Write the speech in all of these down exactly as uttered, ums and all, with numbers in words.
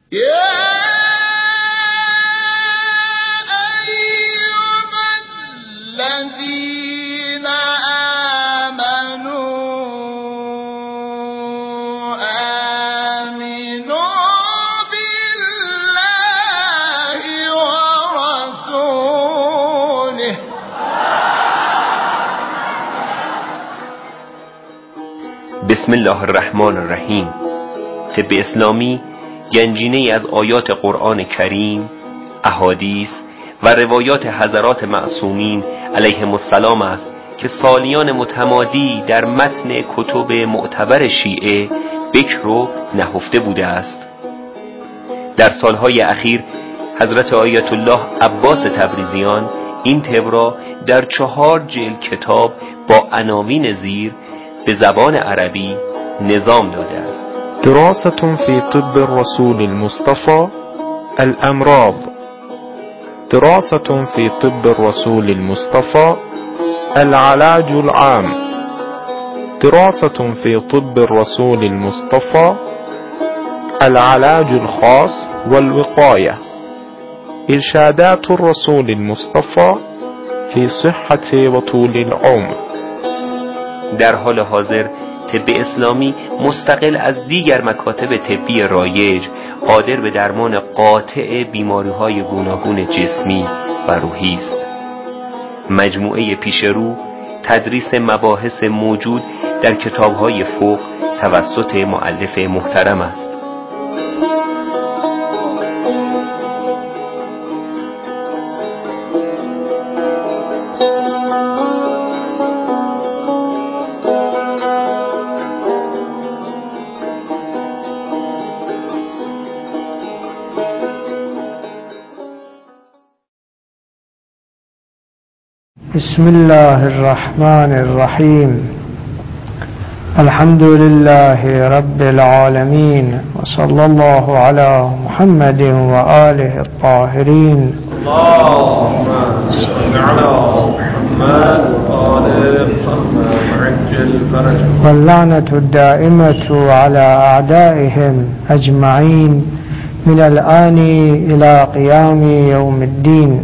بسم الله الرحمن الرحیم. طب اسلامی گنجینه‌ای از آیات قرآن کریم، احادیث و روایات حضرات معصومین علیهم السلام است که سالیان متمادی در متن کتب معتبر شیعه بکر و نهفته بوده است. در سالهای اخیر حضرت آیت الله عباس تبریزیان این طب را در چهار جلد کتاب با عناوین زیر به زبان عربی نظام داده است. دراسة في طب الرسول المصطفى الأمراض. دراسة في طب الرسول المصطفى العلاج العام. دراسة في طب الرسول المصطفى العلاج الخاص والوقاية. إرشادات الرسول المصطفى في صحة وطول العمر. در حال حاضر طب اسلامی مستقل از دیگر مکاتب طبی رایج قادر به درمان قاطع بیماری‌های گوناگون جسمی و روحی است. مجموعه پیشرو تدریس مباحث موجود در کتاب‌های فقه توسط مؤلف محترم است. بسم الله الرحمن الرحيم. الحمد لله رب العالمين، وصلى الله على محمد وآله الطاهرين. اللهم صل على محمد وآل محمد وعجل فرجهم. واللعنة الدائمة على أعدائهم أجمعين من الآن إلى قيام يوم الدين.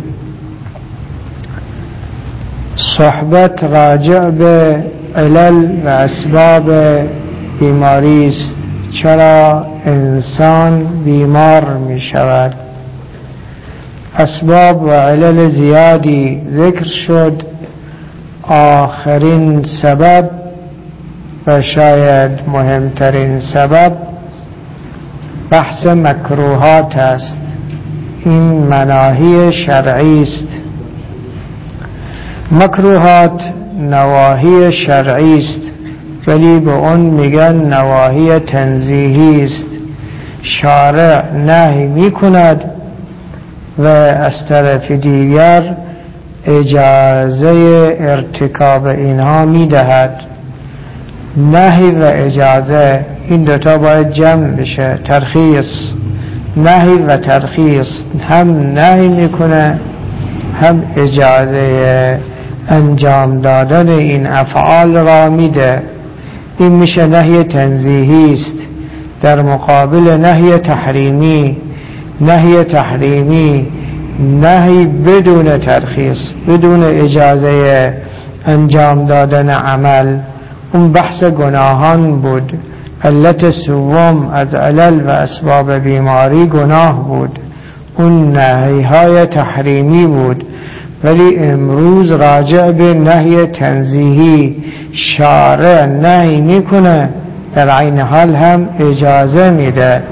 صحبت راجع به علل و اسباب بیماری است. چرا انسان بیمار می شود؟ اسباب و علل زیادی ذکر شد. آخرین سبب و شاید مهمترین سبب بحث مکروهات است. این مناهی شرعی است. مکروهات نواهی شرعی است، ولی به اون میگن نواهی تنزیهی است. شارع نهی میکند و از طرف دیگر اجازه ارتکاب اینها میدهد. نهی و اجازه این دوتا باید جمع بشه. ترخیص، نهی و ترخیص، هم نهی میکنه هم اجازه انجام دادن این افعال را میده. این میشه نهی تنزیهی است در مقابل نهی تحریمی. نهی تحریمی نهی بدون ترخیص، بدون اجازه انجام دادن عمل. اون بحث گناهان بود. علت سوم از علل و اسباب بیماری گناه بود. اون نهی های تحریمی بود. ولی امروز راجع به نهی تنزیهی شارع نهی میکنه، در عین حال هم اجازه میده.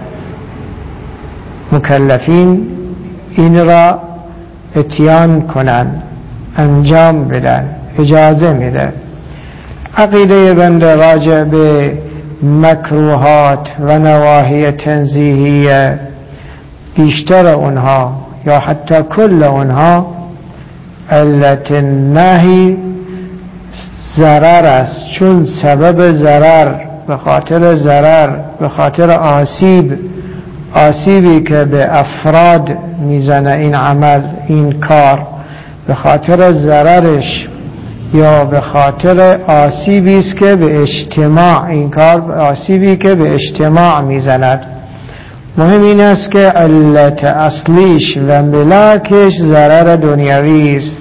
مکلفین این را اتیان کنن، انجام بدن، اجازه میده. عقیده بنده راجع به مکروهات و نواهی تنزیهی بیشتر اونها یا حتی کل اونها علت نهی ضرر است. چون سبب ضرر، به خاطر ضرر، به خاطر آسیب، آسیبی که به افراد میزنه این عمل، این کار، به خاطر ضررش یا به خاطر آسیبی است که به اجتماع، این کار آسیبی که به اجتماع میزند، مهم این است که علت اصلیش و ملاکش ضرر دنیوی است.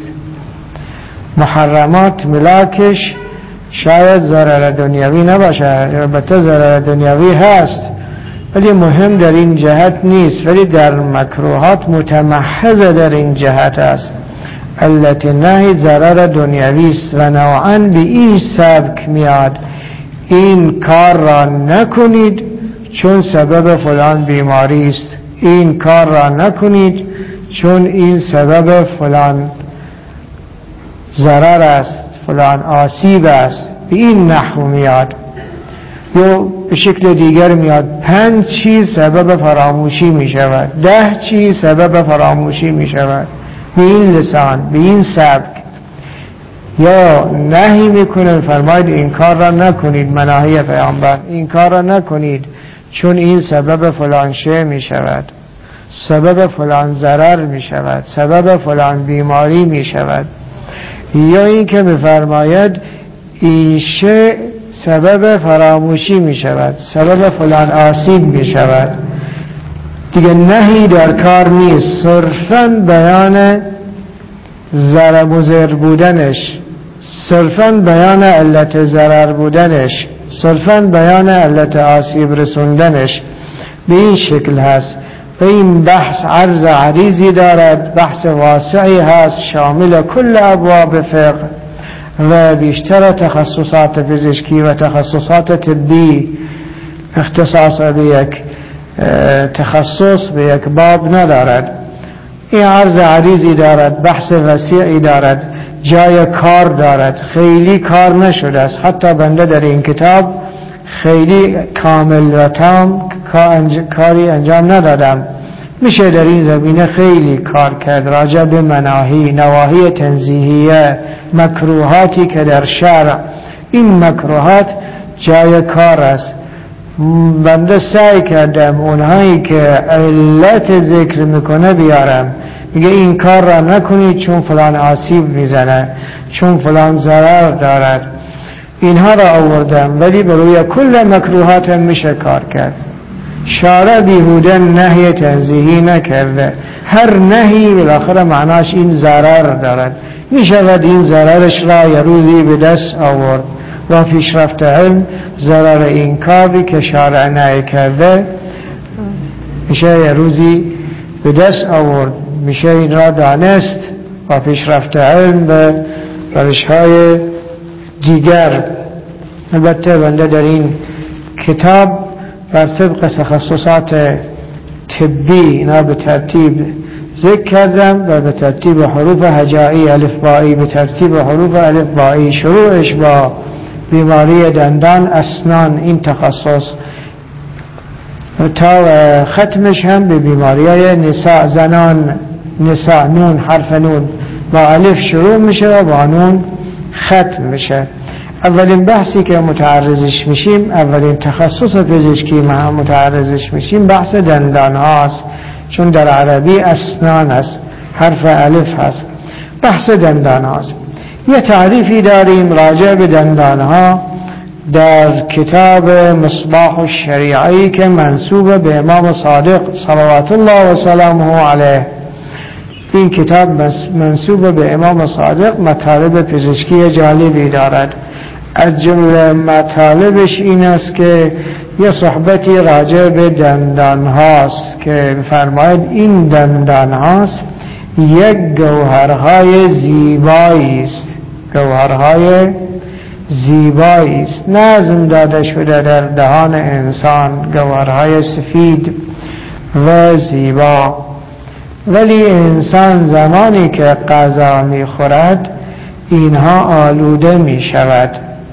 محرمات ملاکش شاید ضرر دنیوی نباشه، البته ضرر دنیوی هست ولی مهم در این جهت نیست، ولی در مکروهات متمحض در این جهت است. علت نهی ضرر دنیوی است و نوعاً به این سبک میاد این کار را نکنید چون سبب فلان بیماری است، این کار را نکنید چون این سبب فلان ضرر است، فلان آسیب است. به این نحو میاد. یا به شکل دیگر میاد پنج چیز سبب فراموشی می شود، ده چیز سبب فراموشی می شود، به این لسان، به این سبک. یا نهی میکنه فرماید این کار را نکنید، مناهی پیامبر این کار را نکنید چون این سبب فلان شی می شود، سبب فلان ضرر می شود، سبب فلان بیماری می شود. یا این که میفرماید این شی سبب فراموشی می شود، سبب فلان آسیب می شود. دیگه نهی در کار نیست، صرفاً بیان ضرر مضر بودنش، صرفاً بیان علت ضرر بودنش، صرفاً بیان علت آسیب رسوندنش. به این شکل هست. و این بحث عرض عریضی دارد، بحث واسعی هست شامل کل ابواب فقه و بیشتر تخصصات پزشکی و تخصصات طبی. اختصاص به یک تخصص به یک باب ندارد. این عرض عریضی دارد، بحث وسیعی دارد، جای کار دارد، خیلی کار نشده است. حتی بنده در این کتاب خیلی کامل و تام کاری انجام ندادم. میشه در این زمینه خیلی کار کرد، راجع به مناهی، نواهی تنزیهیه، مکروهاتی که در شرع. این مکروهات جای کار است. بنده سعی کردم اونهایی که علت ذکر میکنه بیارم. میگه این کار را نکنید چون فلان آسیب میزنه، چون فلان ضرر دارد. اینها را آوردم، ولی بروی کل مکروهات هم میشه کار کرد. شارع بیهوده نهی تنزیهی نکرده. هر نهی بالاخره معناش این ضرر دارد. میشود این ضررش را یه روزی به دست آورد. و پیشرفت علم ضرر این کاری که شارع نهی کرده میشه یه روزی به دست آورد، میشه این را دانست. و پیشرفت علم به روش‌های دیگر. البته بنده در این کتاب بر طبق تخصصات طبی اینا به ترتیب ذکر کردم و به ترتیب حروف هجایی الفبایی، به ترتیب حروف الفبایی. شروعش با بیماری دندان اسنان، این تخصص، تا ختمش هم به بیماری های نساء زنان. نساء نون، حرف نون با الف شروع میشه و با نون ختم میشه. اولین بحثی که متعرضش میشیم، اولین تخصص پزشکی ما متعرضش میشیم بحث دندان هاست، چون در عربی اسنان است، حرف الف هست. بحث دندان هاست. یه تعریفی داریم راجع به دندان ها در کتاب مصباح الشریعی که منسوب به امام صادق صلوات الله و سلامه علیه. این کتاب منسوب به امام صادق مطالب پزشکی جالبی دارد. از جمله مطالبش این است که یه صحبتی راجع به دندان هاست که فرماید این دندان هاست یک گوهرهای زیبایی است، گوهرهای زیبایی است، نظم داده شده در دهان انسان، گوهرهای سفید و زیبا. ولی انسان زمانی که غذا می خورد اینها آلوده می شود،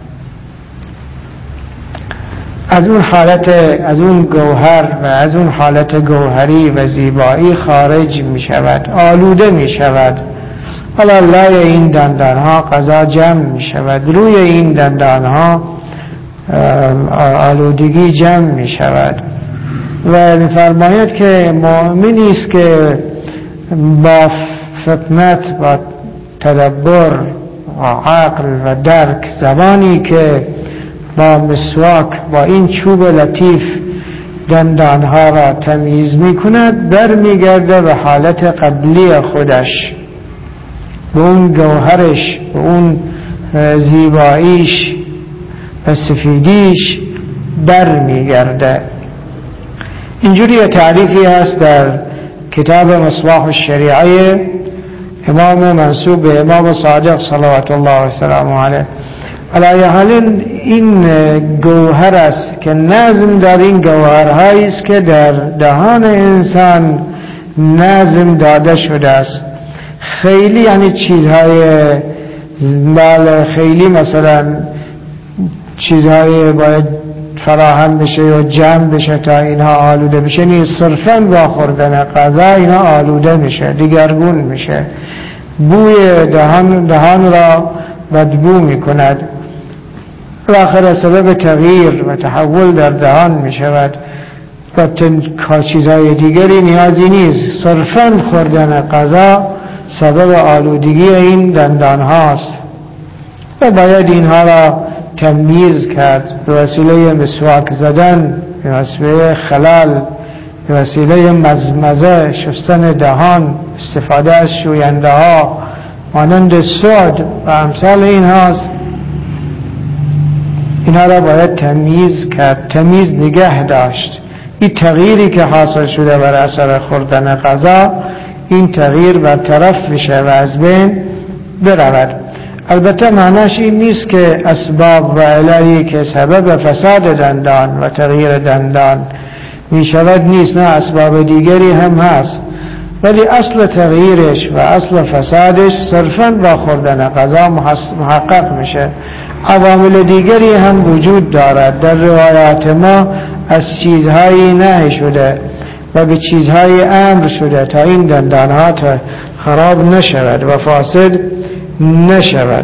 از اون حالت، از اون گوهر و از اون حالت گوهری و زیبایی خارج می شود، آلوده می شود. حالا لای این دندان ها غذا جمع می شود، روی این دندان ها آلودگی جمع می شود. و می فرماید که مؤمنی است که با فطنت و تدبر و عقل و درک، زبانی که با مسواک، با این چوب لطیف دندانها را تمیز می کند برمیگرده به حالت قبلی خودش، به اون گوهرش، به اون زیباییش، به سفیدیش برمیگرده. اینجوری تعریفی هست در کتاب مصباح الشریعه امام منسوب به امام صادق صلوات الله و سلامه علیه. علی حال این گوهر است که نظم در این گوهرهایی است که در دهان انسان نظم داده شده است. خیلی یعنی چیزهای بله خیلی مثلا چیزهای باید فراهم بشه و جمع بشه تا اینها آلوده بشه، نیست صرفاً با خوردن غذا اینها آلوده میشه، دیگرگون میشه، بوی دهان, دهان را بدبو میکند، بالاخره سبب تغییر و تحول در دهان میشود و چیزهای دیگری نیازی نیست، صرفاً خوردن غذا سبب آلودگی این دندان هاست و باید اینها را تمیز کرد به وسیله مسواک زدن، به وسیله خلال، به وسیله مزمزه، شستن دهان، استفاده از شوینده ها مانند سود و امثال این هاست. اینها را باید تمیز کرد، تمیز نگه داشت. این تغییری که حاصل شده بر اثر خوردن غذا، این تغییر برطرف بشه و از بین برود. البته معناش این نیست که اسباب و علایی که سبب فساد دندان و تغییر دندان می شود نیست، نه، اسباب دیگری هم هست، ولی اصل تغییرش و اصل فسادش صرفاً با خوردن غذا محقق میشه. عوامل دیگری هم وجود دارد. در روایات ما از چیزهایی نهی شده و به چیزهای امر شده تا این دندانها خراب نشود و فاسد نشود.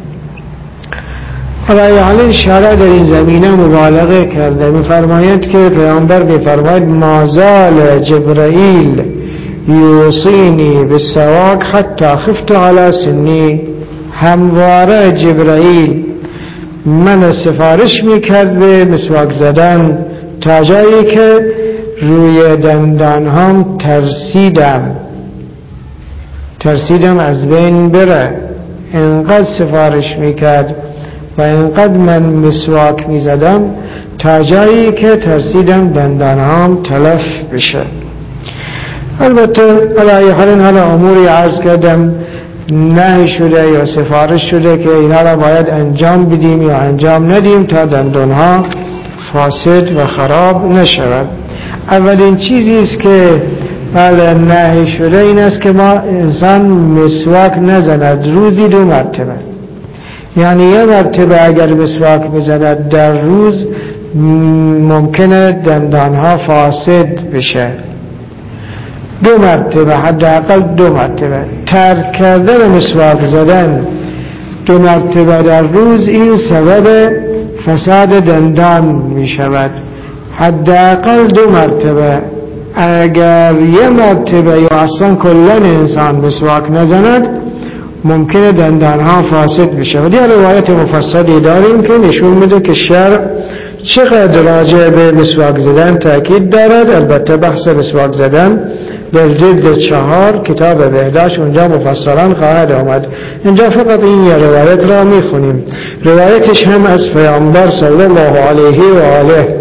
حالا حالا شارع در این زمینه مبالغه کرده، می‌فرماید که پیامبر می‌فرماید مازال جبرائیل یوصینی بالسواک حتی خفت علی سنی، همواره جبرائیل من سفارش می‌کرد به مسواک زدن تا جایی که روی دندانهام ترسیدم ترسیدم از بین بره. انقدر سفارش میکرد و انقدر من مسواک میزدم تا جایی که ترسیدم دندانهام تلف بشه. البته علی حال حالا اموری عرض کردم نهی شده یا سفارش شده که اینها را باید انجام بدیم یا انجام ندیم تا دندانها فاسد و خراب نشود. اولین چیزی است که بله نهی شده این است که ما انسان مسواک نزند روزی دو مرتبه، یعنی یه مرتبه اگر مسواک بزند در روز ممکنه دندانها فاسد بشه، دو مرتبه حداقل دو مرتبه. ترک کردن مسواک زدن دو مرتبه در روز این سبب فساد دندان می شود. حداقل دو مرتبه. اگر یه مرتبه یا اصلا کلن انسان مسواک نزند ممکنه دندانها فاسد بشه. و دیگه روایت مفصلی داریم که نشون میده که شرع چقدر راجع به مسواک زدن تاکید دارد. البته بحث مسواک زدن در جلد چهار کتاب بهداشت اونجا مفصلا خواهد آمد. اینجا فقط این یه روایت را میخونیم. روایتش هم از پیامبر صلی الله علیه و آله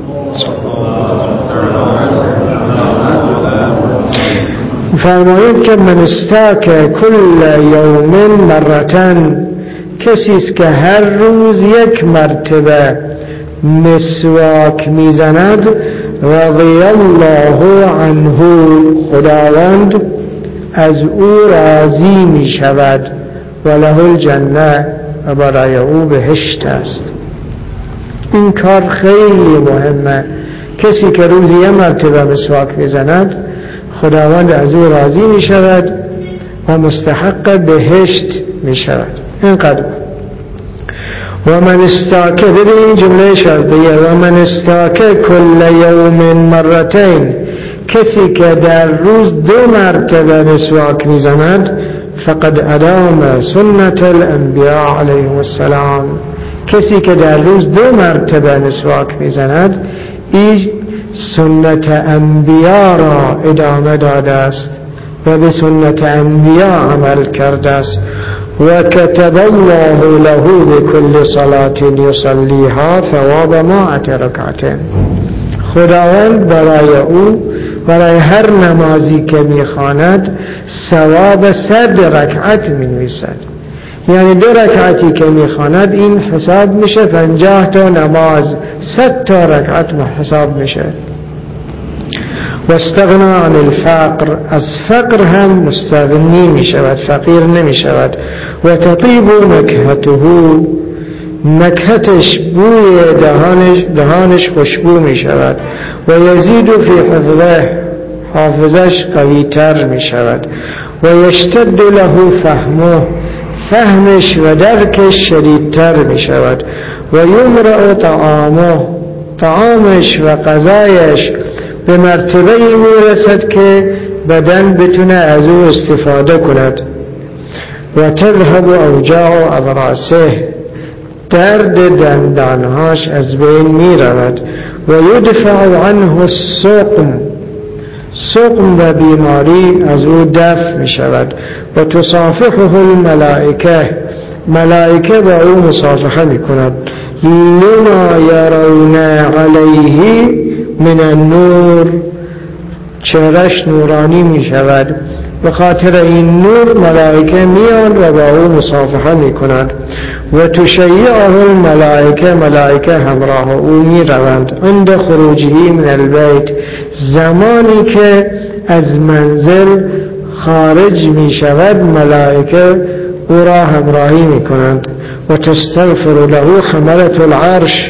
فرماید که من استاک کل یوم مرتن، کسی است که هر روز یک مرتبه مسواک میزند رضی الله عنه، خداوند از او راضی می شود و له الجنه، و برای او بهشت است. این کار خیلی مهمه. کسی که روزی یک مرتبه مسواک میزند خداوند از او راضی می شود و مستحق بهشت می شود. اینقدر. و من استاکه، ببین جمله شرطیه، و من استاکه کل یوم مرتین، کسی که در روز دو مرتبه مسواک می زند فقد ادام سنت الانبیاء علیهم السلام، کسی که در روز دو مرتبه مسواک می زند این سنت انبیا را ادامه داده است و به سنت انبیا عمل کرده است. و کتب الله له بكل صلاة یصلیها ثواب مائة رکعت. خداوند برای او، برای هر نمازی که میخواند ثواب صد رکعت مینویسد. یعنی دو رکعتی که میخواند این حساب میشه پنجاه تا نماز، صد تا رکعت حساب میشه. و استغنا عن الفقر، از فقر هم مستغنی میشود، فقیر نمیشود. و تطیب نکهته، نکهتش بوی دهانش, دهانش خوشبو میشود. و یزید فی حفظه، حافظش قوی تر میشود. و یشتد له فهمه، فهمش و درکش شدیدتر می شود. و یمرع طعامه، طعامش و غذایش به مرتبه می رسد که بدن بتونه از او استفاده کند. و تذهب اوجاع اضراسه، درد دندانهاش از بین می رود. و یدفع عنه السقم، سقم و بیماری از او دفع می شود. و تصافحه الملائکه، ملائکه با او مصافحه می کند. لما یرون علیه من النور، چهرش نورانی می شود. به خاطر این نور ملائکه میان و با او مصافحه می کند. و تشیعه الملائکه، ملائکه همراه او می روند. عند خروجه من البیت، زمانی که از منزل خارج می شود ملائکه او را همراهی می کنند. و تستغفر له حملة العرش،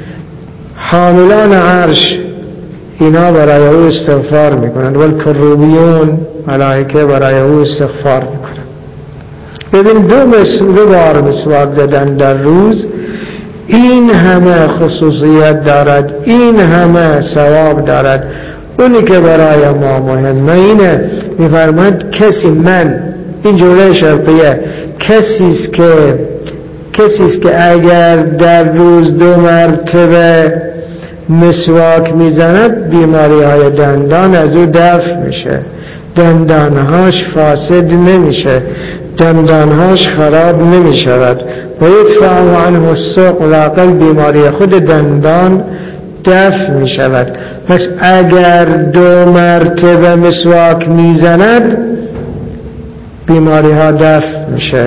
حاملان عرش اینا برای او استغفار می کنند. و الکروبیون، ملائکه برای او استغفار می کنند. ببین دو, دو بار مسواک زدن در روز این همه خصوصیت دارد، این همه ثواب دارد. اونی که برای ما مهمه اینه، میفرماد کسی، من این جمله شرطیه، کسیست که کسیست که اگر در روز دو مرتبه مسواک میزند بیماری های دندان از او دفع میشه، دندانهاش فاسد نمیشه، دندانهاش خراب نمیشود. و یدفع عنه السقم، لااقل بیماری خود دندان دفع میشود. پس اگر دو مرتبه مسواک میزند بیماری ها دفع میشه،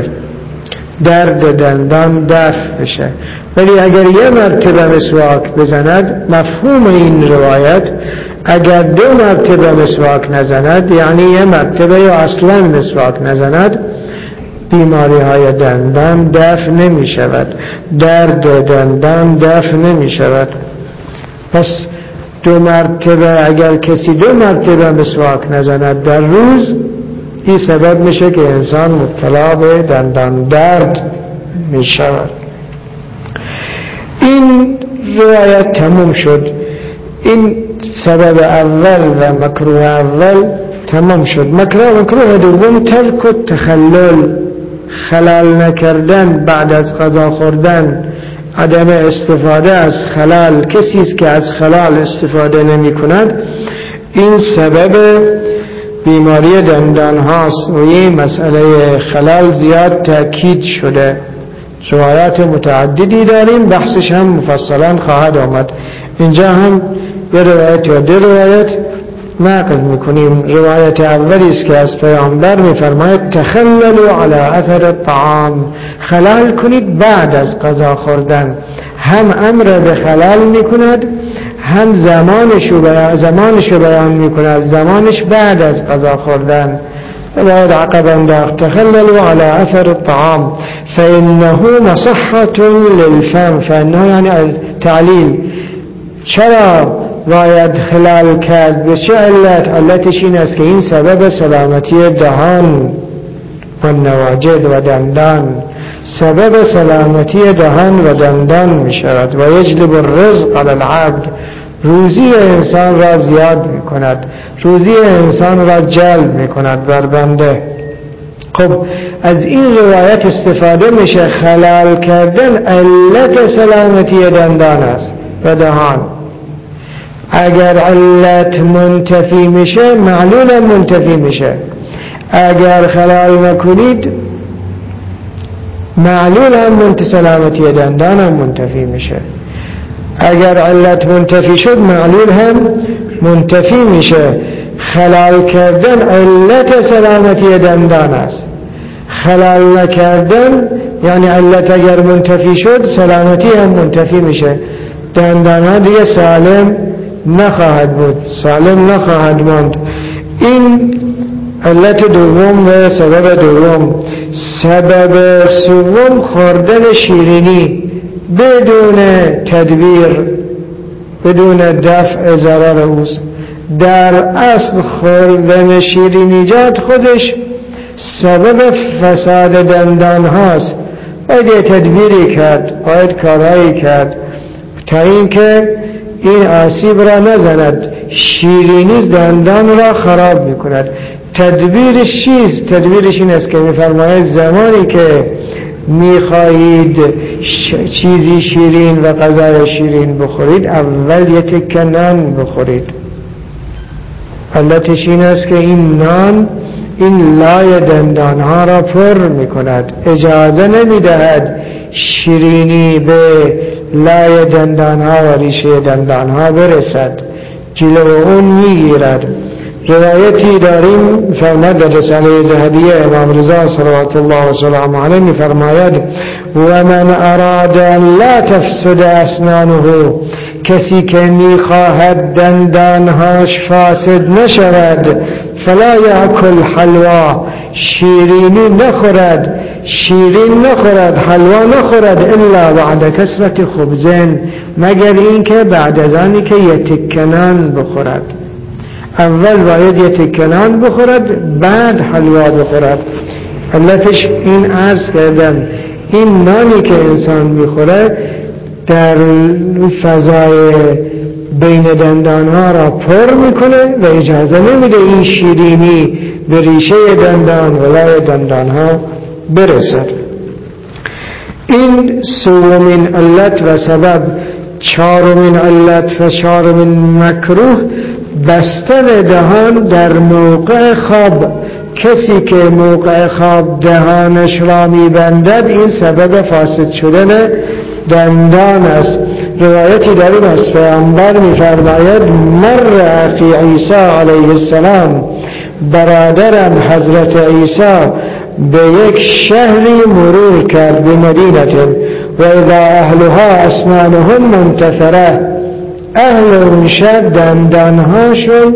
درد دندان دفع میشه. ولی اگر یه مرتبه مسواک بزند، مفهوم این روایت اگر دو مرتبه مسواک نزند یعنی یه مرتبه یا اصلا مسواک نزند بیماری های دندان دفع نمی شود، درد دندان دفع نمی شود. پس دو مرتبه، اگر کسی دو مرتبه مسواک نزند در روز این سبب میشه که انسان مبتلا به دندان درد می شود. این روایت تموم شد. این سبب اول و مکروه اول تمام شد. مکروه مکروه دوم ترک و تخلل، خلال نکردن بعد از غذا خوردن، عدم استفاده از خلال. کسی است که از خلال استفاده نمی کند این سبب بیماری دندان هاست و این مسئله خلال زیاد تأکید شده. روایات متعددی داریم، بحثش هم مفصلا خواهد آمد. اینجا هم یه روایت یا دو روایت نقل میکنیم. روایت اولی است که از پیامبر میفرماید تخللوا علی اثر الطعام، خلال کنید بعد از غذا خوردن. هم امر به خلال میکند، هم زمانش رو بیان زمانش رو بیان میکند، زمانش بعد از غذا خوردن. باید عقب انداخت تخللوا علی اثر الطعام فانه مصحة للفم، فانه یعنی تعلیل. چرا باید خلال کرد؟ به چه علت؟ علتش این است که این سبب سلامتی دهان و نواجد و دندان، سبب سلامتی دهان و دندان می شود. و یجلب الرزق علی العبد، روزی انسان را زیاد می کند، روزی انسان را جلب می کند بر بنده. خب از این روایت استفاده میشه خلال کردن علت سلامتی دندان است و دهان. اگر علت منتفی میشه معلول منتفی میشه. اگر خلال نکنید معلول هم منتفی، سلامتی دندان هم منتفی میشه. اگر علت منتفی شد معلول هم منتفی میشه. خلال کردن علت سلامتی دندان است. خلال نکردن یعنی علت اگر منتفی شد سلامتی هم منتفی میشه. دندان ها دیگه سالم نخواهد بود، سالم نخواهد ماند. این علت دوم و سبب دوم. سبب سوم خوردن شیرینی بدون تدبیر، بدون دفع ضرر اوست. در اصل خوردن شیرینیجات خودش سبب فساد دندان هاست. باید تدبیری کرد، باید کارایی کرد تا اینکه این آسیب را نزند. شیرینی دندان را خراب میکند. تدبیرش چیست؟ تدبیرش این است که میفرماید زمانی که میخواهید چیزی شیرین و غذای شیرین بخورید اول یه تکه نان بخورید. علتش این است که این نان این لای دندان ها را پر میکند، اجازه نمیدهد شیرینی به لای دندان ها و ریشه دندان ها برسد، جلو اون میگیرد. روایتی داریم فرمود در رساله ذهبیه امام رضا صلوات الله و سلام علیه میفرماید و من اراد ان لا تفسد اسنانه، کسی که میخواهد دندانهاش فاسد نشود فلا یاکل حلوا، شیرینی نخورد، شیرین نخورد، حلوا نخورد الا بعد کسرت خبزن، مگر اینکه بعد از آنی که یه تکه نان بخورد. اول باید یه تکه نان بخورد بعد حلوا بخورد. علتش این عرض کردم این نانی که انسان میخوره در فضای بین دندانها را پر میکنه و اجازه نمیده این شیرینی به ریشه دندان و لای دندانها برسد. این سومین علت و سبب. چهارمین علت و چهارمین مکروه بستن دهان در موقع خواب. کسی که موقع خواب دهانش را میبندد این سبب فاسد شدن دندان است. روایتی داریم از پیامبر میفرماید مر اخی عیسی علیه السلام، برادرم حضرت عیسی به یک شهری مرور کرد به مدینه و اذا اهلها اسنانهم منتفره، اهل اون شهر دندانهاشون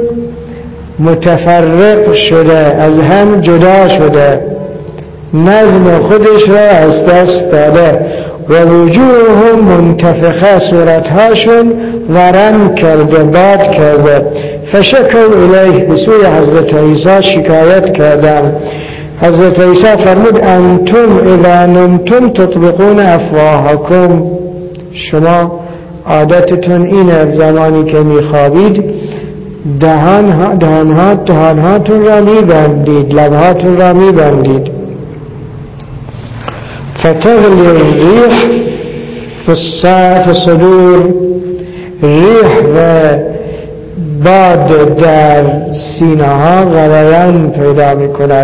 متفرق شده، از هم جدا شده، نظم خودش را از دست داده و وجوههم منتفخه، صورتهاشون ورم کرده، باد کرده. فشکو الیه، به سوی حضرت عیسی شکایت کردم. حضرت عیسی فرمود انتم اذا نمتم تطبقون افواهکم، شما عادتتون اینه زمانی که میخوابید دهان دهانها دهانهاتون را میبندید، لبهاتون را میبندید. فتغلی الریح فی الصدور، ریح و باد در سینه ها غلیان پیدا میکند.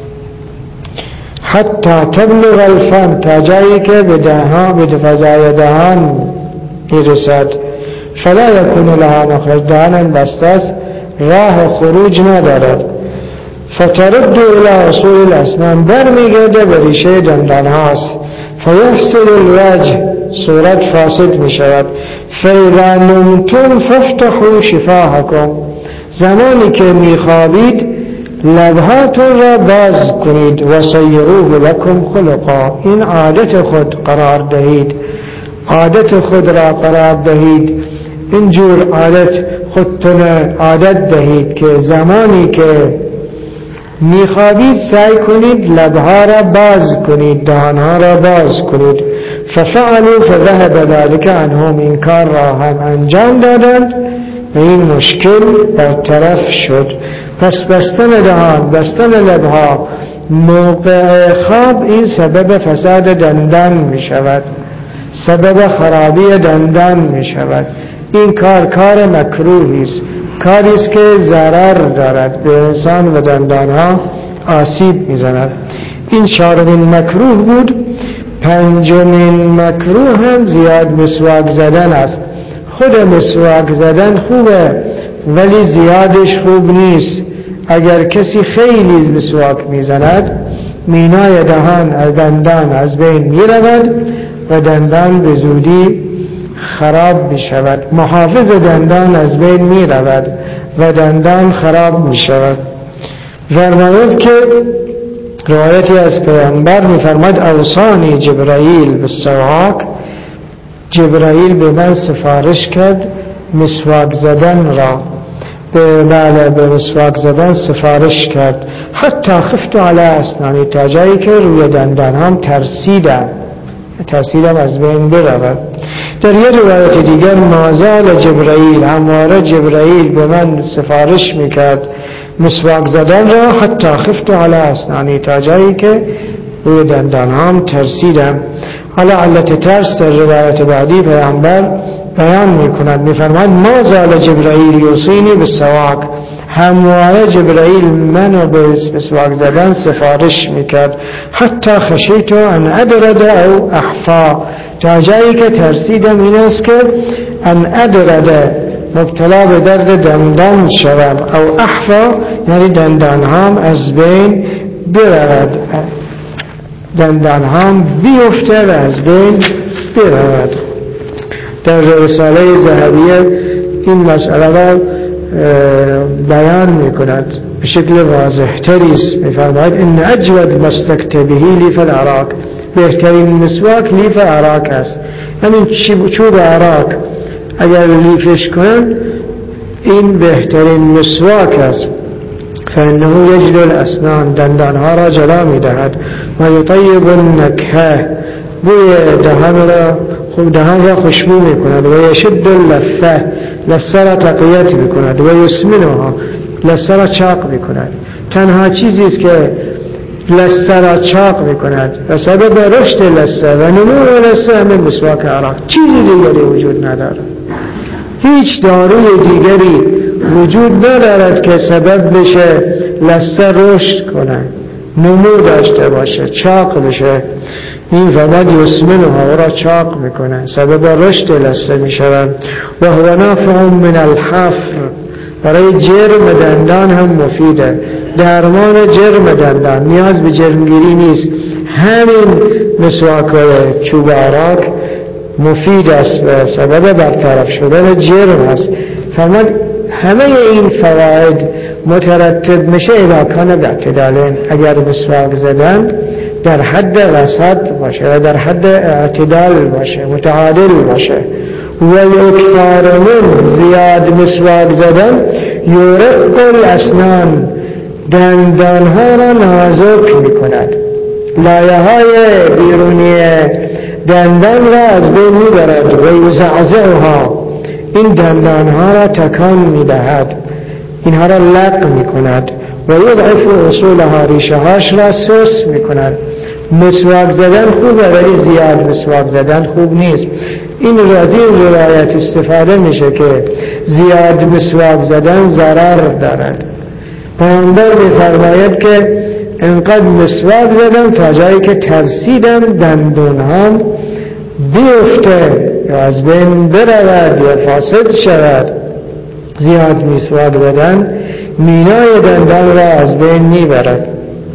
حتی تبلغ الفم، تا جایی که به دهان به فضای دهان میرسد. فلا یکون لها مخرج، دهان بسته است راه خروج ندارد. فترد الى اصول الاسنان، برمیگرده به ریشه دندان هاست. فیفسد الوجه، صورت فاسد می شود. فاذا نمتم فافتحوا شفاهکم، زمانی که می خوابید لبهاتون را باز کنید. و صیروه لکم خلقا، این عادت خود قرار دهید، عادت خود را قرار دهید. اینجور عادت خودتون عادت دهید که زمانی که میخوابید سعی کنید لبها را باز کنید، دهانها را باز کنید. ففعلوا فذهب ذلك عنهم، این کار را هم انجام دادند و این مشکل برطرف شد. پس بستن دهان، بستن لبها موقع خواب این سبب فساد دندان می شود، سبب خرابی دندان می شود. این کار کار مکروهی است، کاری است که ضرر دارد، به انسان و دندانها آسیب میزند. این چهارمین مکروه بود. پنجمین مکروه هم زیاد مسواک زدن است. خود مسواک زدن خوبه ولی زیادش خوب نیست. اگر کسی خیلی مسواک میزند مینای دهان از دندان از بین میرود و دندان به زودی خراب می شود. محافظ دندان از بین می رود و دندان خراب می شود. فرماید که روایتی از پیامبر می فرماید اوصانی جبرائیل بالسواک، جبرائیل به من سفارش کرد مسواک زدن را، به بله به مسواک زدن سفارش کرد. حتی خفت علی اسنانی، تا جایی که روی دندان هم ترسیدم ترسیدم از بین برود. در یه روایت دیگر مازال جبرائیل، همواره جبرائیل به من سفارش میکرد مسواک زدن را، حتی خفت علی اسنانی، تا جایی که روی دندان هم ترسیدم. حالا علت ترس در روایت بعدی پیامبر بیان میکند، میفرماید مازال جبرائیل یوصینی بالسواک، همواره جبرائیل منو به مسواک زدن سفارش میکرد. حتی خشیت ان ادرد او احفا، تا جایی که ترسیدم این است که ان ادرد مبتلا به درد دندان شوم، او احفا یعنی دندان هم از بین برود، دندان هم بیفته و از بین برود. در رساله ذهبیه این مسئله را بیان میکند به شکل واضح تری است. میفرماید ان اجود ما استکت به لیف العراق، بهترین مسواک لیف عراق است. یعنی چوب عراق اگر لیفش کنن این بهترین مسواک است. فانه یجل الاسنان، دندانها را جلا میدهد. و یطیب النکهه، بوی دهان را خوب دهان را خوشبو میکند. و یشد اللفه، لثه را تقویت میکند. و یسمنها، لثه را چاق میکند. تنها چیزی است که لثه را چاق میکند و سبب رشد لثه و نمو لثه همین مسواک عراق، چیزی دیگری وجود ندارد. هیچ داروی دیگری وجود ندارد که سبب بشه لثه رشد کنه، نمو داشته باشه، چاق بشه. این فقط یسمنها، او را چاق میکنه، سبب رشد لثه میشود. و هو نافع من الحفر، برای جرم دندان هم مفیده. درمان جرم دندان، نیاز به جرمگیری نیست. همین مسواک چوب عراق مفید است و سبب برطرف شدن جرم است. فرمان همه این فواید مترتب میشه اذا کان باعتدال، اگر مسواک زدن در حد وسط باشه و در حد اعتدال باشه، متعادل باشه. و اکثر من، زیاد مسواک زدن یورق الاسنان، دندانها را نازک میکند، لایه های بیرونی دندان را از بین میبرد. و یزعزعها، این دندانها را تکان میدهد، اینها را لق میکند. و یضعف اصولها، ریشه هاش را سوس میکند. مسواک زدن خوبه ولی زیاد مسواک زدن خوب نیست. این راضی روایت استفاده میشه که زیاد مسواک زدن ضرر دارد. پیامبر میفرماید که انقدر مسواک زدم تا جایی که ترسیدم دندون هم بیفته یا از بین برود یا فاسد شود. زیاد مسواک زدن مینای دندان را از بین میبرد.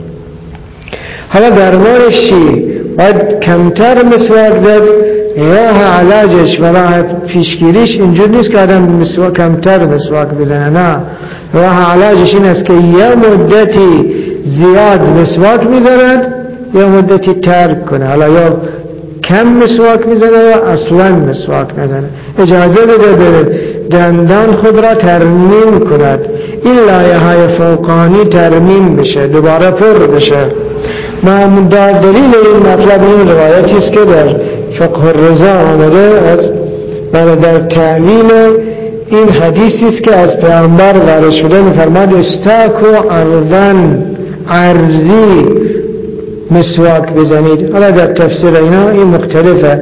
حالا درمانش چی؟ باید کمتر مسواک زد. راه علاجش و راه پیشگیریش اینجور نیست که آدم مسواک کمتر مسواک بزنه، نه. راه علاجش این است که یه مدتی زیاد مسواک میزند، یه مدتی ترک کنه. حالا یا کم مسواک میزنه یا اصلا مسواک نزنه. اجازه بده به دندان خود را ترمیم کند، این لایه های فوقانی ترمیم بشه، دوباره پر بشه. من در دلیل این مطلب این روایتی است که در فقه الرضا آمده از برای در تعلیل این حدیثی است که از پیامبر وارد شده. می‌فرماد استاکو عرضن، عرضی مسواک بزنید. حالا در تفسیر اینا این مختلفه.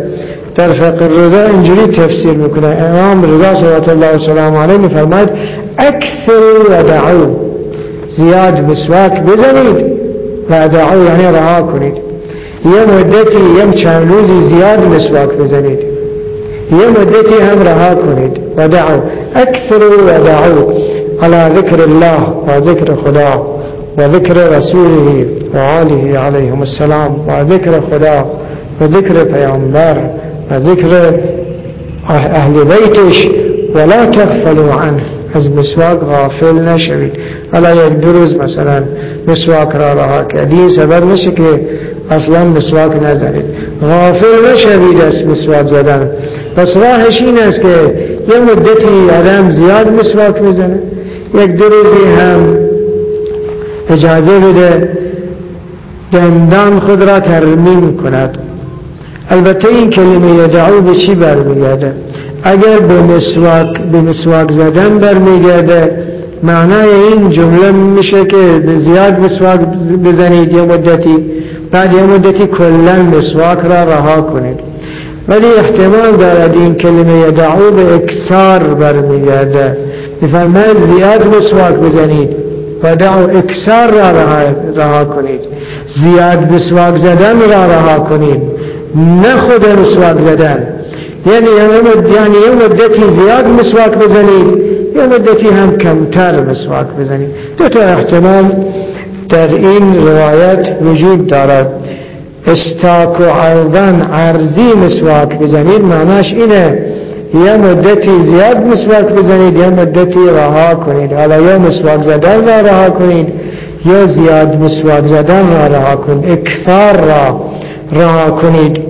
در فقه الرضا اینجوری تفسیر میکنه. امام رضا صلوات الله وسلامه علیه میفرماید اکثروا و دعوا، زیاد مسواک بزنید و دعوا یعنی رها کنید. یه مدتی یه چند روزی زیاد مسواک بزنید، یه مدتی هم رها کنید. و دعوا اکثروا و دعوا على ذکر الله و ذکر خدا و ذکر رسوله و آله علیهم السلام و ذکر خدا و ذکر پیامبر و ذکر اهل بیتش ولا تغفلوا عنه، از مسواک غافل نشوید. حالا یک دو روز مثلا مسواک را رها کردید، سبب نشه که اصلا مسواک نزنید. غافل نشوید از مسواک زدن. پس راهش این است که یه مدتی آدم زیاد مسواک میزنه، یک دو روزی هم اجازه بده دندان خود را ترمیم کند. البته این کلمه دعو به چی برمیگرده؟ اگر به مسواک به مسواک زدن برمیگرده، معنای این جمله میشه که زیاد مسواک بزنید یه مدتی، بعد یه مدتی کلا مسواک را رها کنید. ولی احتمال دارد این کلمه دعو به اکثار برمیگرده. میفرماید زیاد مسواک بزنید و دعو اکثار را رها کنید. زیاد مسواک زدن را رها کنید، نه خود مسواک زدن. یعنی یعنی یه مدتی زیاد مسواک بزنید، یه مدتی هم کمتر مسواک بزنید. دو تا احتمال در این روایت وجود دارد. استاک و عرضن، عرضی مسواک بزنید معناش اینه یه مدتی زیاد مسواک بزنید، یه مدتی رها کنید. حالا یا مسواک زدن را رها کنید یا زیاد مسواک زدن را رها کنید، اکثار را رها کنید.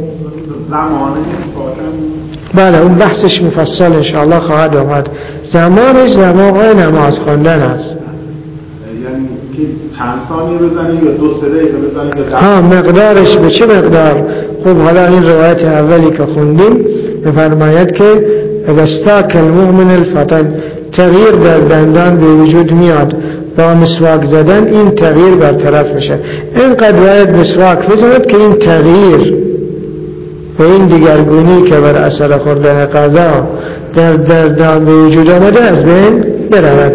بله اون بحثش مفصل انشاءالله خواهد آمد. زمانش زمان نماز خواندن است. یعنی که چند ثانیه بزنید یا دو سه دقیقه بزنید؟ ها مقدارش به چه مقدار؟ خب حالا این روایت اولی که خوندیم بفرماید که استاک المؤمن الفطن، تغییر در دندان به وجود میاد با مسواک زدن، این تغییر برطرف میشه. اینقدر باید مسواک بزنید که این تغییر و این دیگرگونی که بر اثر خوردن غذا در دندان به وجود آمده از بین برود.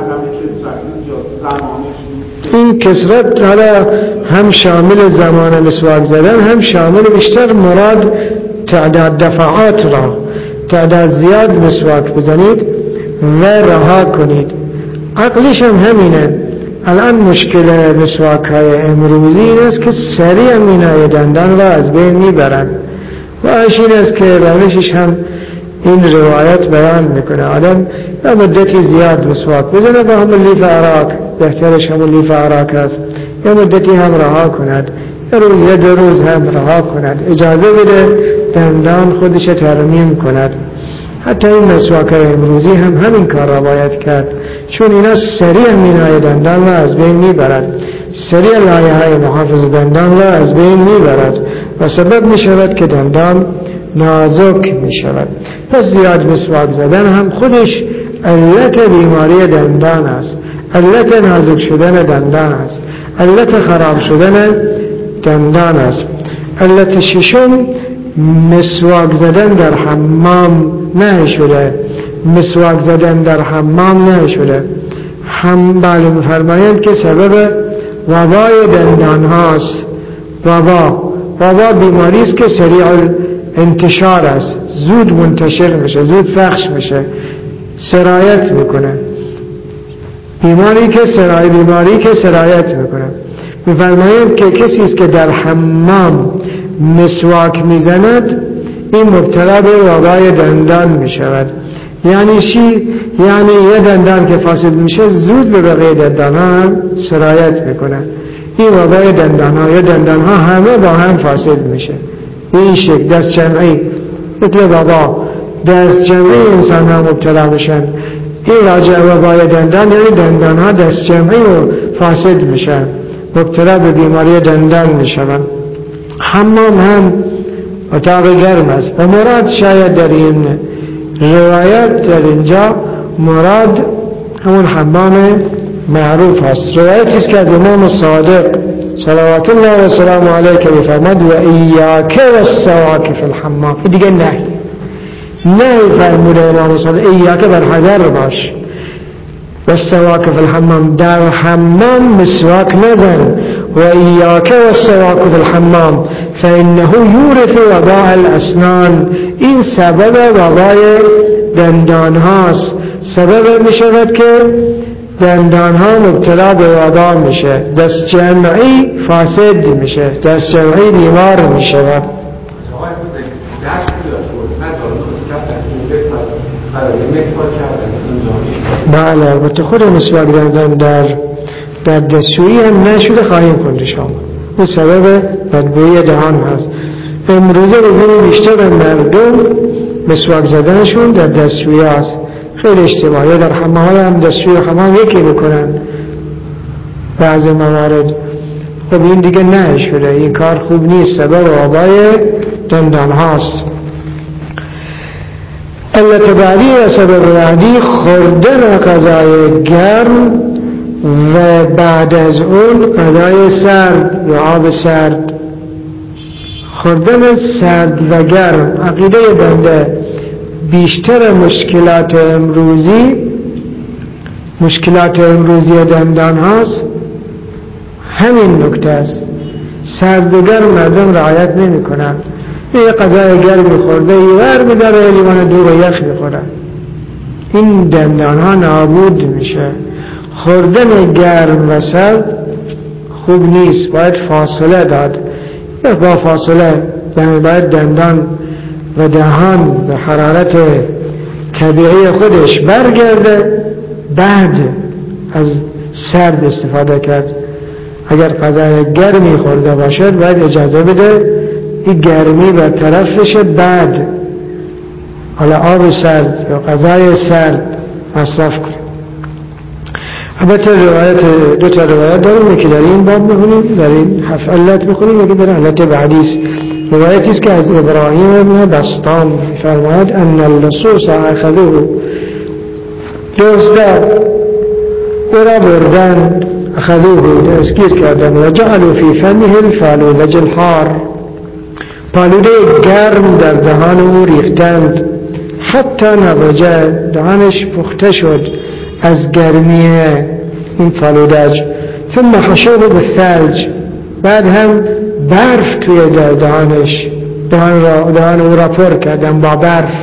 این کثرت حالا هم شامل زمان مسواک زدن، هم شامل بیشتر مراد تعداد دفعات را، تعداد زیاد مسواک بزنید و رها کنید. عقلش هم همینه. الان مشکل مسواک های امروزی این است که سریع مینای دندان را از بین میبرن و این است که روشش هم این روایت بیان میکنه. آدم یا مدتی زیاد مسواک بزنه با همون لیف عراق، بهترش همون لیف عراق است، یا مدتی هم رها کند، یا روز یا دو روز هم رها کند، اجازه بده دندان خودش ترمیم کند. حتی این مسواک امروزی هم همین کار را باید کرد، چون اینا سریع مینای دندان را از بین میبرد، سریع لایه های محافظ دندان را از بین میبرد و سبب میشود که دندان نازک میشود. پس زیاد مسواک زدن هم خودش علت بیماری دندان است، علت نازک شدن دندان است، علت خراب شدن دندان است. علت ششم مسواک زدن در حمام نه شده، مسواک زدن در حمام نه شده. هم بله می‌فرمایند که سبب وبای دندان هاست. وبا وبا بیماری است که سریع انتشار است، زود منتشر میشه، زود پخش میشه، سرایت میکنه. بیماری که سرایت بیماری که سرایت میکنه. می‌فرمایند که کسی است که در حمام مسواک میزند این مبتلا به وبای دندان میشود. یعنی چی؟ یعنی یه دندان که فاسد میشه زود به بقیه دندان ها هم سرایت میکنه. این وبای دندان ها یا دندان ها همه با هم فاسد میشه. این شکل دست جمعی مثل وبا دست جمعی انسان ها مبتلا میشن. این راجع وبای دندان یعنی دندان ها دست جمعی و فاسد میشن، مبتلا به بیماری دندان میشن. حمام هم اتاق گرم است و مراد شاید در این روایت در اینجا مراد همون حمام معروف است. روایتی است که از امام صادق صلوات الله و سلام علیک میفرماد و ایاک و السواک فی الحمام. دیگه نه نه فرموده امام صادق ایاک بر حذر باش و السواک فی الحمام، در حمام مسواک نزن. و ایاک و السواک فی الحمام فانه یورث وباء الاسنان، این سبب وبای دندان هاست، سبب می شود که دندان ها مبتلا به وبا میشه، دست جمعی فاسد میشه، دست جمعی بیمار می شود. بله البته خود مسواک کردن در در دستشویی هم نشده خواهیم کنید شما، این سبب بدبویی دهان هست. امروزه ببینید بیشتر مردم مسواک زدنشون در دستشویی هست، خیلی اشتباهی. در حمام هم دستشویی حمام یکی بکنن بعض موارد. خب این دیگه نه شده، این کار خوب نیست، سبب وبای دندان هاست. علت بعدی و سبب بعدی خوردن غذای گرم و بعد از اون غذای سرد یا آب سرد. خوردن سرد و گرم، عقیده بنده بیشتر مشکلات امروزی مشکلات امروزی دندان هاست همین نکته است. سرد و گرم مردم رعایت نمی کنن، یه غذای گرم خورده یه ور میداره لیوان دو و یخ میخوره، این دندان ها نابود میشه. خوردن گرم و سرد خوب نیست، باید فاصله داد، با فاصله یعنی باید دندان و دهان به حرارت طبیعی خودش برگرده، بعد از سرد استفاده کرد. اگر غذای گرمی خورده باشد باید اجازه بده این گرمی برطرف بشه، بعد حالا آب سرد یا غذای سرد مصرف کنیم. البته روایت دو تا روایت داریم، یکی در این باب میخونیم، در این حرف علت میخونیم، یکی در علت بعدی است. روایتی است که از ابراهیم ابن بسطام فرمود ان اللصوص اخذوه، دزدان او را بردن، اخذوه دستگیر کردن و جعلوا فی فمه الفالوذج الحار، پالوده گرم در دهان او ریختند، حتی نضج، دهانش پخته شد از گرمی این فالودج. ثم حشوه بالثلج، بعد هم برف توی دهانش، دهان, را دهان او را پر کردن با برف.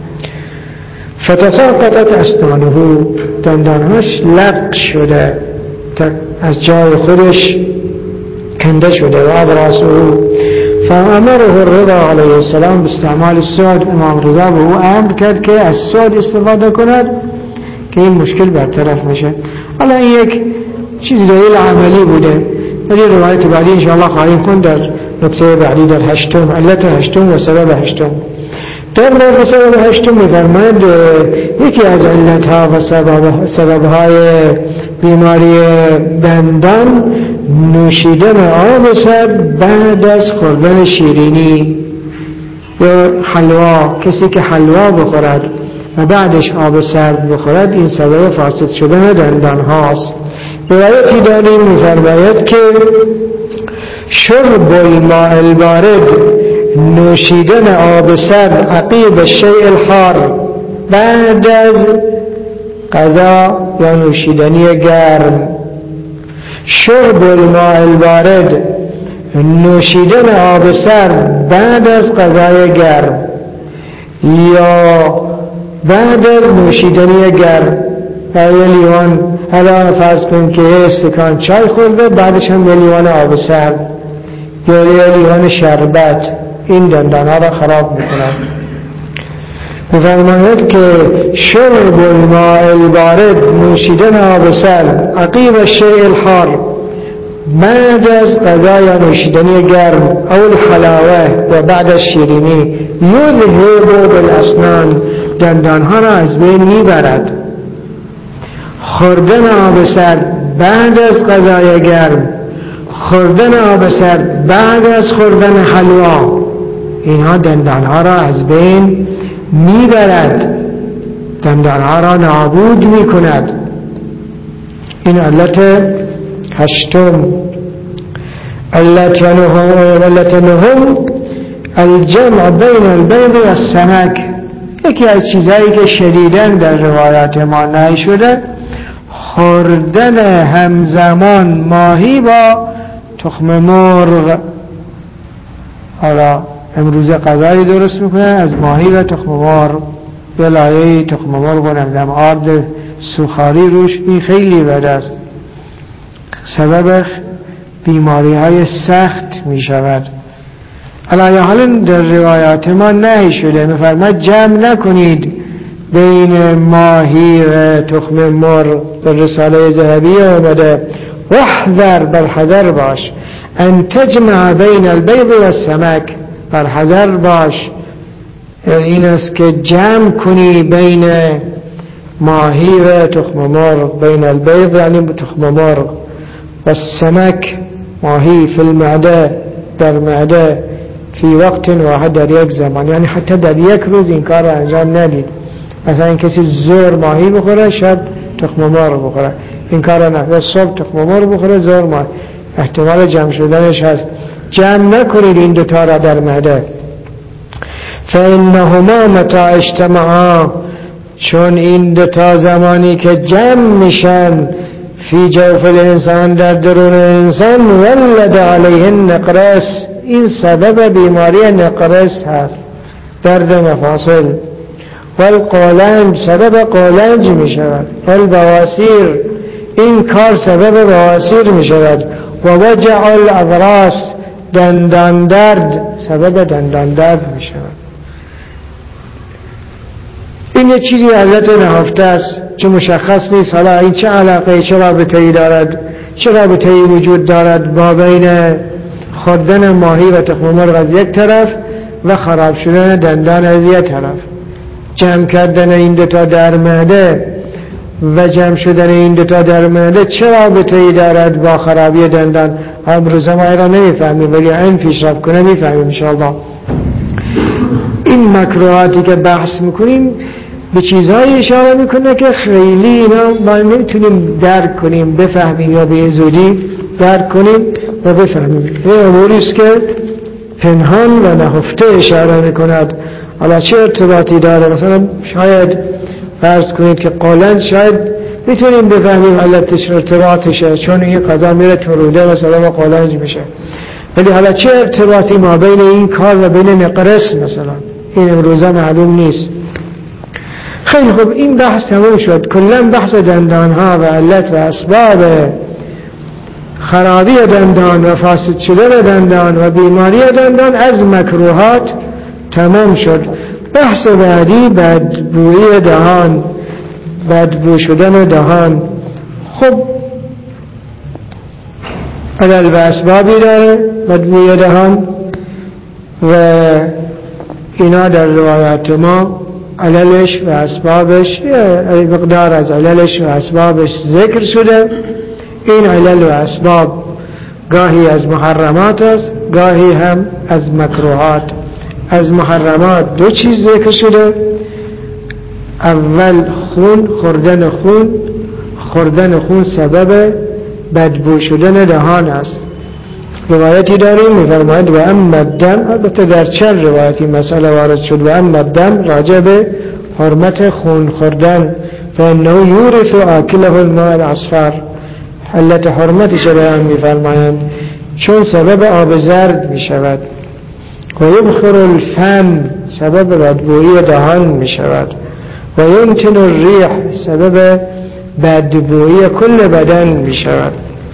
فتساقطت اسنانه، دندانهاش لق شده، از جای خودش کنده شده. و ابراسه، فامره الرضا علیه السلام باستعمال السعد، امام رضا به او امر کرد که از سعد استفاده کند که این مشکل برطرف میشه. حالا این یک چیز دلیل عملی بوده، ولی روایت بعدی انشاءالله خواهیم کن در نکته بعدی، در هشتم، علت هشتم و سبب هشتم. در مورد سبب هشتم می‌فرماید یکی از علتها و سبب سبب‌های بیماری دندان نوشیدن آب سرد بعد از خوردن شیرینی یا حلوا. کسی که حلوا بخورد و بعدش آب سرد بخورد، این سبب فاسد شدن دندان هاست. روایتی داریم می‌فرماید که شرب الماء البارد، نوشیدن آب سرد عقیب الشیء الحار، بعد از غذا یا نوشیدنی گرم. شرب الماء البارد، نوشیدن آب سرد بعد از غذای گرم یا بعد از نوشیدنی گرم. یه لیوان، حالا فرض کن که یه استکان چای خورده، بعدش هم یه لیوان آب سرد یا یه لیوان شربت، این دندان ها را خراب میکنن. می‌فرماید که شرب الماء البارد، نوشیدن آب سرد عقیب الشیء الحار، بعد از غذا یا نوشیدنی گرم، او الحلاوه و بعد از شیرینی، یذهب بالاسنان، دندان ها را از بین میبرد. خوردن آب سرد بعد از غذای گرم، خوردن آب سرد بعد از خوردن حلوا، اینها دندان ها را از بین میبرد، دندان ها را نابود میکند. این علت هشتم. علت ینههم الجمع بین البیض و السمک. یکی از چیزهایی که شدیداً در روایات ما نهی شده خوردن همزمان ماهی با تخم مرغ. حالا امروز غذایی درست میکنن از ماهی و تخم مرغ، یه لایه تخم مرغ و نمیدونم آرد سوخاری روش. این خیلی بد است، سبب بیماری های سخت می شود. علی حال در روایات ما نهی شده، میفرماید جمع نکنید بین ماهی و تخم مرغ. در رساله ذهبی آمده واحذر، برحذر باش، ان تجمع بین البیض و السمک، برحذر باش این است که جمع کنی بین ماهی و تخم مرغ. بین البیض یعنی تخم مرغ و السمک ماهی فی المعده، در معده، فی وقت واحد، در یک زمان، یعنی حتی در یک روز این کار را انجام ندید. مثلا کسی ظهر ماهی بخوره شب تخم مرغ بخوره، این کار را نه. صبح تخم مرغ بخوره ظهر ماهی، احتمال جمع شدنش هست. جمع نکنید این دوتا را در معده. فإنهما متى اجتمعا، چون این دوتا زمانی که جمع میشن فی جوف الانسان، در درون انسان، ولد علیه النقرس، این سبب بیماری نقرس هست، درد مفاصل. والقولنج، سبب قولنج می شود. والبواسیر، این کار سبب بواسیر می شود. و وجع الاضراس، دندان درد، سبب دندان درد می شود. این یه چیزی علت نهفته است چه مشخص نیست. حالا این چه علاقه، چه رابطه‌ای دارد، چه رابطه‌ای وجود دارد با بین خوردن ماهی و تخم مرغ از یک طرف و خراب شدن دندان از یک طرف. جمع کردن این دوتا در معده و جمع شدن این دوتا در معده چه رابطه‌ای دارد با خرابی دندان؟ امروز ما ایران نمیفهمیم، ولی این پیشرفت کنه میفهمیم انشاءالله. این مکروهاتی که بحث میکنیم به چیزهایی اشاره میکنه که خیلی اینا ما نمیتونیم درک کنیم، بفهمیم، یا به زودی درک کنیم و بفهمیم. این اموری است که پنهان و نهفته اشاره میکند. حالا چه ارتباطی داره؟ مثلا شاید فرض کنید که قولنج شاید میتونیم بفهمیم علتش، ارتباطشه، چون این قضا میره تو روده مثلا و قولنج میشه. ولی حالا چه ارتباطی ما بین این کار و بین نقرس مثلا، این امروزه معلوم نیست. خیلی خوب، این بحث تموم شد. کلا بحث دندان ها و علت و اسباب خرابی دندان و فاسد شدن دندان و بیماری دندان از مکروهات تمام شد. بحث بعدی بدبویی دهان، بدبو شدن دهان. خب علل و اسبابی داره بدبوی دهان و اینا در روایات ما عللش و اسبابش، مقدار از عللش و اسبابش ذکر شده. این علل و اسباب گاهی از محرمات است، گاهی هم از مکروهات. از محرمات دو چیز ذکر شده. اول خون، خوردن خون. خوردن خون سبب بدبو شدن دهان است. روایتی داریم می‌فرماید و اما الدم، البته در چند روایتی مسئله وارد شد، و اما الدم راجع به حرمت خون خوردن، فانه یورث آکله الماء الاصفر، علت حرمتش بیان می‌فرمایند چون سبب آب زرد می‌شود. و یبخر الفم، سبب بدبویی دهان می‌شود. و ینتن الریح، سبب بدبویی کل بدن می‌شود.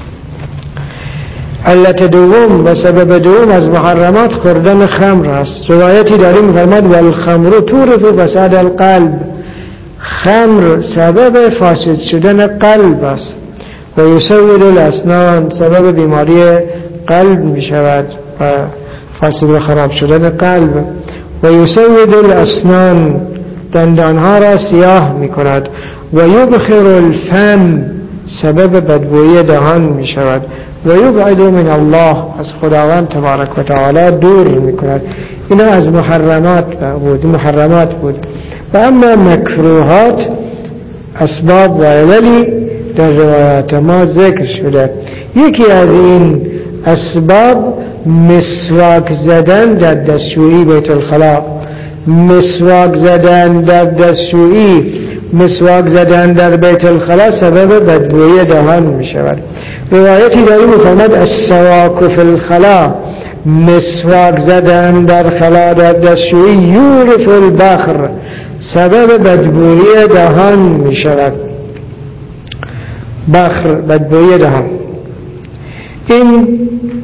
علت دوم و سبب دوم از محرمات خوردن خمر است. روایتی داریم می‌فرماید و الخمر تورث فساد القلب، خمر سبب فاسد شدن قلب است. و یسود الاسنان، سبب بیماری قلب می‌شود و فاسد و خراب شدن قلب. و یسود الاسنان، دندانها را سیاه می‌کند. و یبخر الفم، سبب بدبویی دهان می‌شود. و یبعد من الله، از خداوند تبارک و تعالی دور می‌کند. اینا از محرمات بود، محرمات بود. و اما مکروهات، اسباب و عللی در روایات ما ذکر شده. یکی از این اسباب مسواک زدن در دستشویی بیت الخلا، مسواک زدن در دستشویی، مسواک زدن در بیت الخلا سبب بدبوی دهان می شود. روایتی داری می فرماید السواک فی الخلا، مسواک زدن در خلا در دستشویی یورث البخر، سبب بدبوی دهان می شود. بخر، بدبوی دهان. این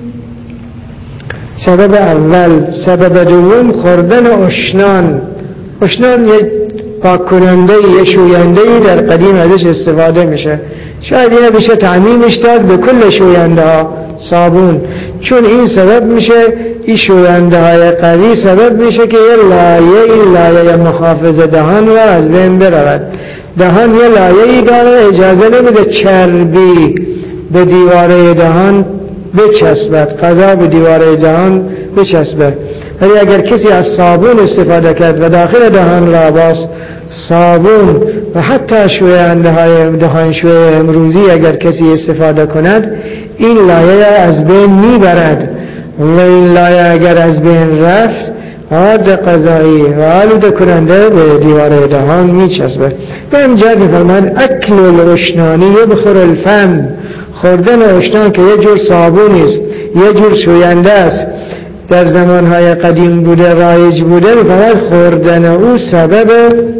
سبب اول. سبب دوم خوردن اشنان. اشنان یک پاک کننده، یک شوینده در قدیم ازش استفاده میشه، شاید اینه بشه تعمیمش داد به کل شوینده ها، صابون، چون این سبب میشه، این شوینده های قوی سبب میشه که یه لایه، این لایه محافظ دهان رو از بین برود. دهان یه لایه‌ای داره اجازه نمیده چربی به دیواره دهان بچسبد، غذا به دیواره دهان بچسبد. ولی اگر کسی از صابون استفاده کرد و داخل دهان را باز صابون و حتی شوینده های دهانشوی امروزی اگر کسی استفاده کند، این لایه از بین میبرد و این لایه اگر از بین رفت آد غذایی و آلوده کننده به دیواره دهان میچسبه. به اینجا میفرماید اکل الاشنانی یبخر الفم، خوردن اشنان که یه جور صابونی است، یه جور شوینده است، در زمانهای قدیم بوده، رایج بوده، میفرماید خوردن او سبب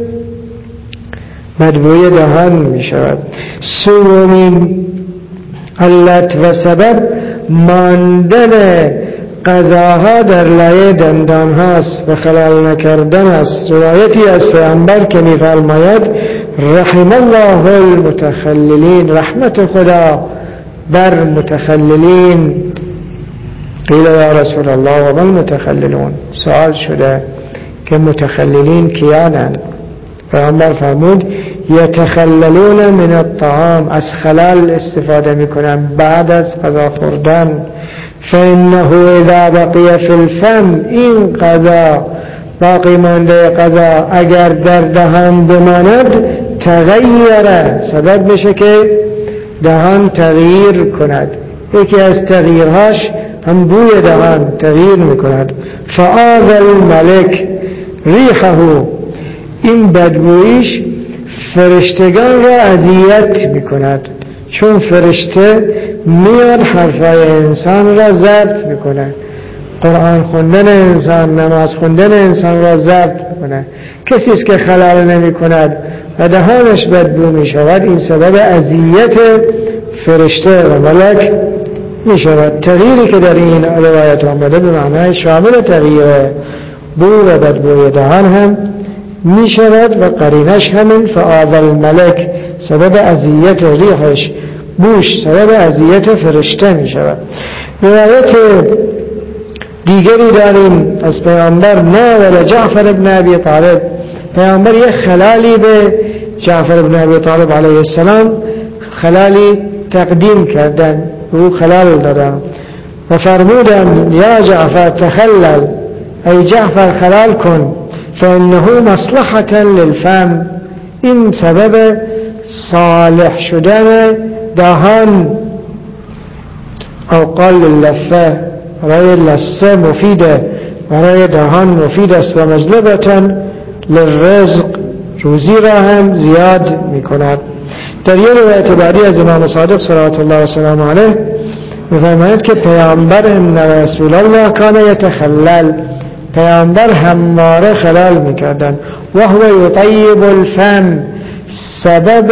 بدبوی دهان می شود. سومین علت و سبب ماندن غذاها در لایه دندان هاست و خلال نکردن است. روایتی از پیامبر که می فرماید رحم الله المتخللین، رحمت خدا بر متخللین. قیل یا رسول الله و من متخللون، سوال شده که متخللین کیانند؟ پیامبر فرمود یتخللون من الطعام، از خلال استفاده میکنن بعد از غذا خوردن. فانه اذا بقی فی الفم، این غذا باقی مانده غذا اگر در دهان بماند تغییر، سبب میشه که دهان تغییر کند. یکی از تغییرهاش هم بوی دهان تغییر میکند. فآذ الملک ریحه، این بدبویش فرشتگان را اذیت میکند، چون فرشته میاد حرفای انسان را ضبط میکنه، قرآن خوندن انسان، نماز خوندن انسان را ضبط میکنه. کسی است که خلال نمی کند و دهانش بدبو میشود، این سبب اذیت فرشته و ملک میشود. تغییری که در این روایت آمده به معنای شامل تغییر بو و بدبوی دهان هم می شود و قرینش همین فآذ الملک، سبب اذیت ریحش، بوش سبب اذیت فرشته می شود. روایت دیگری داریم از پیامبر ناول جعفر ابن ابی طالب، پیامبر یک خلالی به جعفر ابن ابی طالب علیه السلام خلالی تقدیم کردن، او خلال دادن و فرمودن یا جعفر تخلل، ای جعفر خلال کن، فإنه مصلحة للفم، این سبب صالح شدن دهان، او قال للفه، برای لسه مفیده، برای دهان مفید است و مجلبة للرزق، روزی را هم زیاد می کند. در یه روایت بعدی از امام صادق صلوات الله و سلام علیه می‌فرماید که پیامبر ان رسول الله کان یتخلل، پیامبر همواره خلال میکردن. و هو یطیب الفم، سبب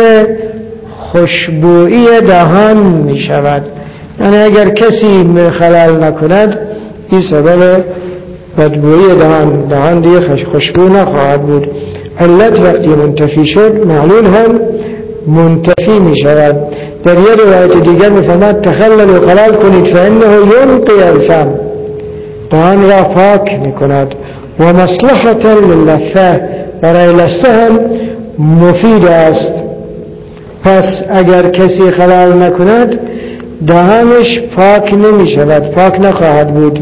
خوشبوئی دهان میشود. یعنی اگر کسی خلال نکند این سبب بدبوئی دهان، دهان دیگه خوشبو نخواهد بود. علت وقتی منتفی شد معلول هم منتفی میشود. در یه روایت دیگر میفرماید تخلل و خلال کنید فانه ینقی الفم، دهان را پاک میکند. و مصلحة للفه، برای لسه هم مفید است. پس اگر کسی خلال نکند دهانش پاک نمی شود، پاک نخواهد بود.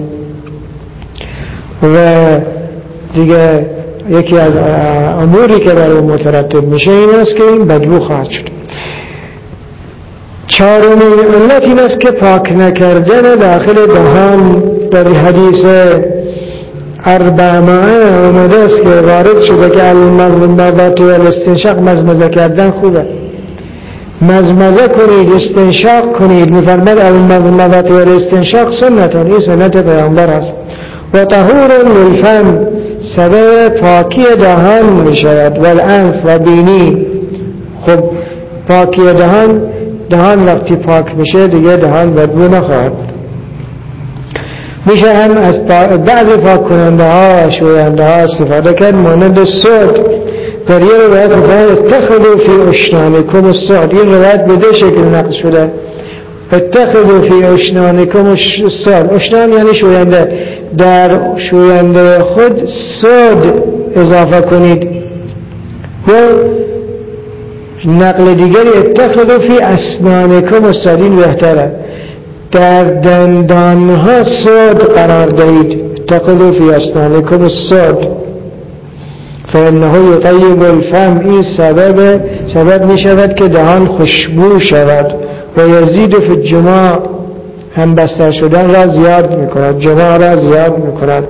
و دیگه یکی از اموری که بر اون مترتب میشه این است که این بدبو خواهد شد. چهارمین علت این است که پاک نکردن داخل دهان در حدیث اربعمائه اومده است که وارد شده که المضمضه و الاستنشاق مزمزه کردن خوبه، مزمزه کنید، استنشاق کنید. میفرماد المضمضه و الاستنشاق سنتون، این سنت پیامبر است. و طهور للفم، سبب پاکی دهان می شود. و الانف و بینی، خب پاکی دهان، دهان وقتی پاک میشه دیگه دهان بدبو نخواهد. میشه هم از بعض پاک کننده ها و شوینده ها استفاده کرد، مانند سود. در یه روایت میفرماید اتخذوا فی اشنانکم الصعد، این روایت به دو شکل نقل شده. اتخذوا فی اشنانکم الصعد، اشنان یعنی شوینده، در شوینده خود سود اضافه کنید. یا نقل دیگری اتخذوا فی اسنانکم الصعد، این بهتره، در دندانها سود قرار دهید. اتخذوا فی اسنانکم الصعد فانه یطیب الفم، این سبب سبب می شود که دهان خوشبو شود. و یزید فی الجماع، هم بستر شدن را زیاد می کند، جماع را زیاد می کند.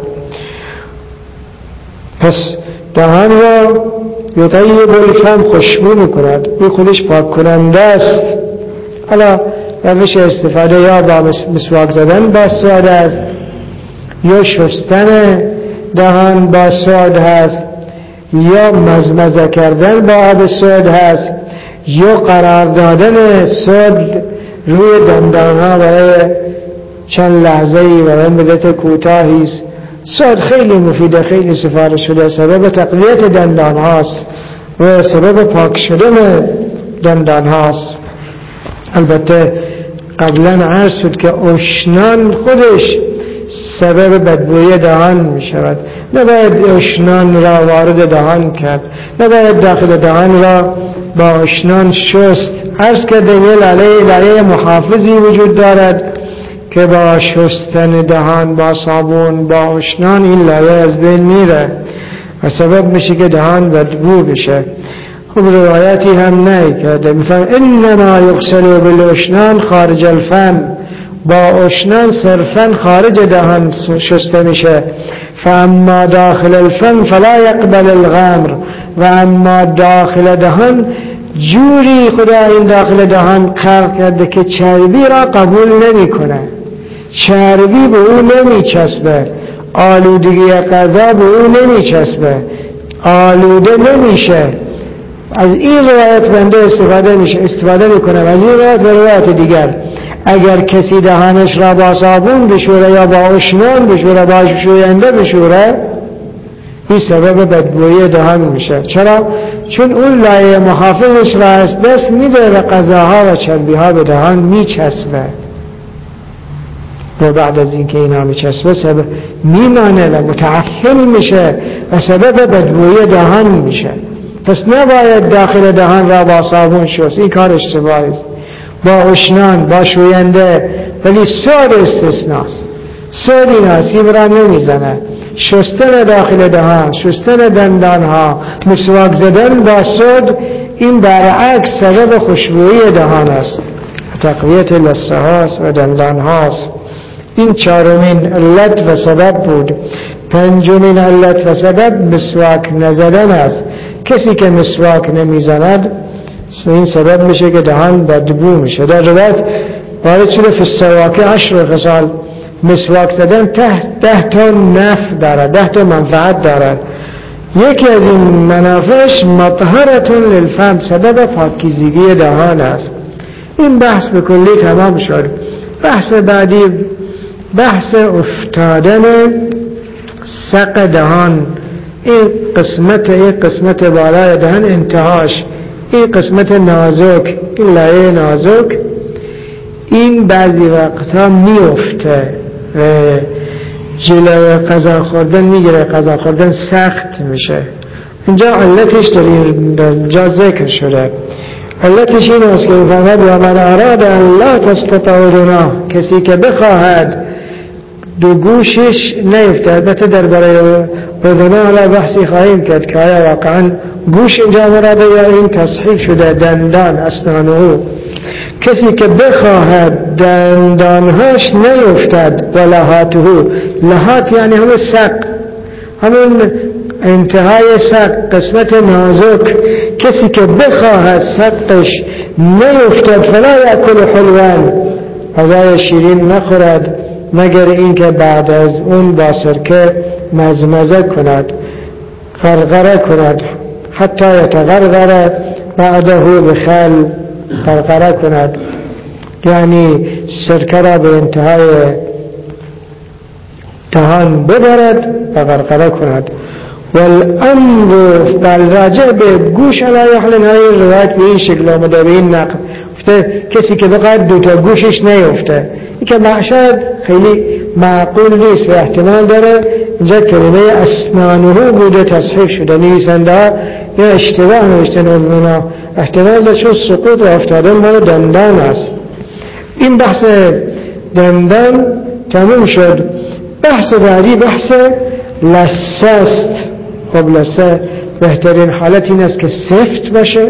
پس دهان را یطیب الفم، خوشبو می کند، این خودش پاک کننده است. حالا روش استفاده یا با مسواک زدن با سواد است، یا شستن دهان با سواد هست، یا مزمزه کردن با آب سواد هست، یا قرار دادن سواد روی دندانها برای چند لحظه‌ای برای مدت کوتاهی است. سواد خیلی مفیده، خیلی سفارش شده، سبب تقویت دندان هاست و سبب پاک شدن دندان هاست. البته قبلا عرض شد که اشنان خودش سبب بدبوی دهان می شود. نباید اشنان را وارد دهان کرد، نباید داخل دهان را با اشنان شست. عرض کرده یه لایه لایه محافظی وجود دارد که با شستن دهان با صابون با اشنان این لایه از بین میره و سبب میشه که دهان بدبو بشه. خب روایتی هم نه کرده، میفهم انما یغسل بالاشنان خارج الفم، با اشنان صرفا خارج دهان شسته میشه. فاما داخل الفم فلا يقبل الغمر، و اما داخل دهان جوری خدا این داخل دهان خلق کرده که چربی را قبول نمی کنه، چربی به او نمی چسبه، آلودگی غذا به او نمی چسبه، آلوده نمیشه. از این روایت بنده استفاده میشه استفاده میکنه. از این روایت به روایت دیگر اگر کسی دهانش را با صابون بشوره یا با اشنان بشوره، با شوینده بشوره، این سبب بدبویی دهان میشه. چرا؟ چون اون لایه محافظش را از دست میده و غذاها و چربیها به دهان میچسبه و بعد از اینکه اینا میچسبه سبب میمانه و متعفن میشه و سبب بدبویی دهان میشه. پس نباید داخل دهان را با صابون شست، این کار اشتباهی است. با اشنان، با شوینده، ولی سود استثناست. سود این آسیب را نمیزنه. شستن داخل دهان، شستن دندان ها، مسواک زدن با سود، این برعکس سبب خوشبویی دهان است، تقویت لثه هاست و دندان هاست. این چهارمین علت و سبب بود. پنجمین علت و سبب مسواک نزدن است. کسی که مسواک نمیزند این سبب میشه که دهان بدبو میشه. در روایت وارد شده فی السواک عشر خصال، مسواک زدن ده, ده تا نفع دارد، ده تا منفعت دارد. یکی از این منافعش مطهرتون للفم، سبب پاکیزگی دهان است. این بحث به کلی تمام شد. بحث بعدی بحث افتادن سق دهان. این قسمت این قسمت بالای دهان انتهاش، این قسمت نازک، این لایه نازک، این بعضی وقتا میفته و جلو غذا خوردن میگیره، غذا خوردن سخت میشه. اینجا علتش در اینجا ذکر شده. علتش این است که فرمود و من اراد ان لا تسقط اذناه، کسی که بخواهد دو گوشش نیفته. البته در برای اذنه حالا بحثی خواهیم کرد که آیا واقعا گوش اینجا مراده یا این تصحیح شده دندان اسنانه، کسی که بخواهد دندانهاش نیفتد و لحاته، لحات یعنی همون سق، همون انتهای سق، قسمت نازک، کسی که بخواهد سقش نیفتد فلا یأکل حلوان، غذای شیرین نخورد مگر اینکه بعد از اون با سرکه مزمزه کند، غرغره کند، حتی یتغرغر بعده بخل، غرغره کند یعنی سرکه را به انتهای دهان ببرد و غرغره کند. والامر بل راجع به گوش علی یحلن، های روایت به این شکل آمده، به این نقل افته کسی که بقید دوتا گوشش نیفته، این که شاید خیلی معقول نیست و احتمال داره اینجا کلمه اسنانه بوده تصحیح شده، نویسنده ها یا اشتباه نوشتن، علمنا احتمال داره چون سقوط و افتادن مال دندان است. این بحث دندان تموم شد. بحث بعدی بحث لثه است. خب لثه بهترین حالت این است که سفت باشه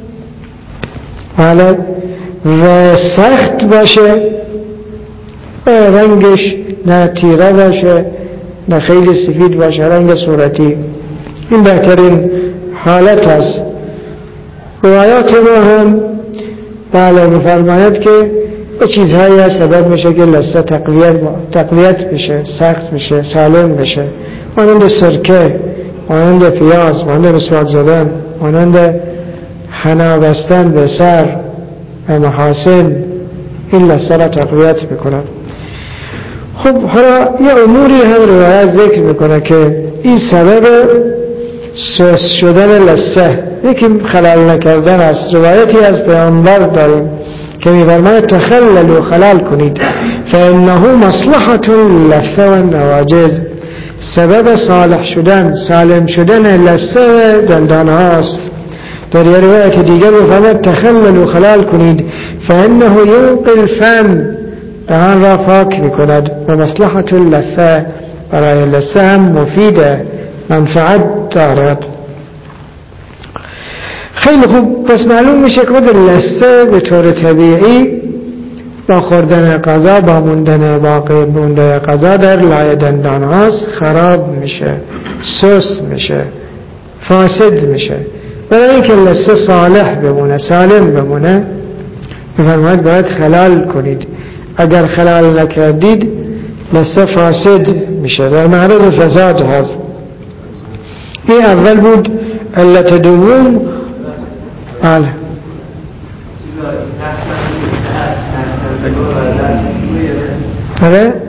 حالت و سخت باشه و رنگش نه تیره باشه نه خیلی سفید باشه، رنگ صورتی. این بهترین حالت است. روایات ما هم بله می‌فرماید که به چیزهایی از سبب میشه که لثه تقویت تقویت بشه، سخت بشه، سالم بشه، مانند سرکه، مانند پیاز، مانند مسواک زدن، مانند حنا بستن به سر و محاسن، این لثه را تقویت میکنند. خب حالا یه اموری هم روایت ذکر میکنه که این سبب سوس شدن لثه یکی خلال نکردن است. روایتی از پیامبر داریم که می‌فرماید تخللوا خلال کنید فانه مصلحة اللثه و النواجذ، سبب صالح شدن سالم شدن لثه دندان هاست. در یه روایت دیگر می‌فرماید تخللوا خلال کنید فانه ينقي الفم، دهان را پاک می‌کند، و مصلحة اللثه، برای لثه هم مفیده، منفعت دارد. خیلی خوب، پس معلوم میشه که لثه به طور طبیعی با خوردن غذا، با موندن باقی مونده غذا در لای دندان هاست خراب میشه، سست میشه، فاسد میشه. برای اینکه لثه صالح بمونه، سالم بمونه، بفرماید باید خلال کنید. اگر خلال نکردید لثه فاسد میشه، در معرض فساد هست. این اول بود علت دوم. بله بله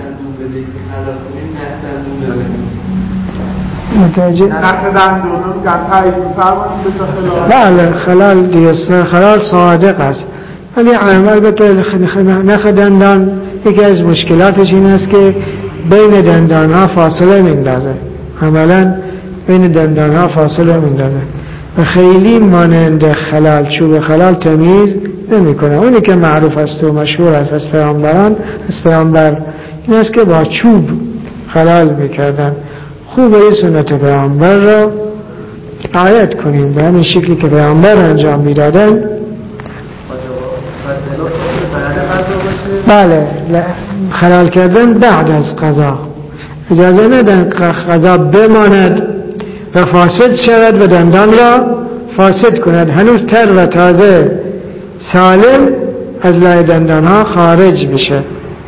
بله خلال دیگه، خلال صادق است. ولی البته نخ دندان یکی از مشکلاتش این است که بین دندان ها فاصله میندازه، عملا بین دندان ها فاصله میندازه و خیلی مانند خلال، چوب خلال تمیز نمی کنه. اونی که معروف است و مشهور است از پیامبران، از پیامبر این است که با چوب خلال میکردن. خوبه این سنت پیامبر را رعایت کنیم به همین شکلی که پیامبر انجام میدادن. بله خلال کردن بعد از غذا، اجازه ندن غذا بماند و فاسد شود و دندان را فاسد کند، هنوز تر و تازه سالم از لای دندان ها خارج بشه.